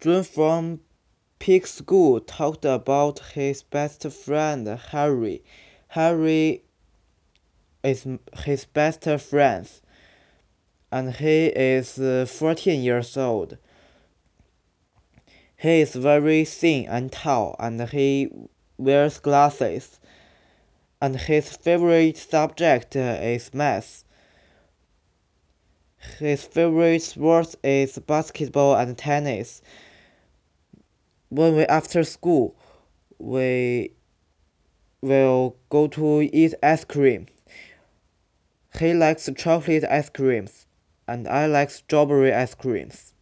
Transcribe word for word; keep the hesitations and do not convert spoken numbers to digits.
Jun from Peak School talked about his best friend Harry. Harry is his best friend, and he is uh, fourteen years old. He is very thin and tall, and he wears glasses. And his favorite subject is math. His favorite sports is basketball and tennis. When we after school, we will go to eat ice cream. He likes chocolate ice creams, and I like strawberry ice creams.